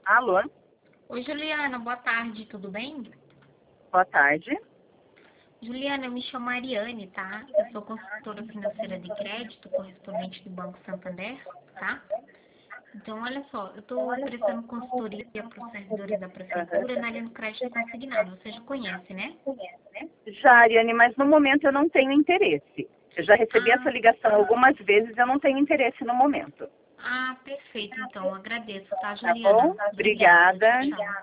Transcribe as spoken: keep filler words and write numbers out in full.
Alô, Oi, Juliana, boa tarde, tudo bem? boa tarde. Juliana, eu me chamo Ariane, tá? Eu sou consultora financeira de crédito, correspondente do Banco Santander, tá? Então, olha só, eu estou prestando consultoria para os servidores da Aham. Prefeitura na linha do crédito consignado. Você já conhece, né? Já, Ariane, mas no momento eu não tenho interesse. Eu já recebi essa Ah, ligação algumas vezes, eu não tenho interesse no momento. ah, perfeito, então. Agradeço, tá, Tá bom? Juliana? Obrigada. Obrigada. Tchau, tchau.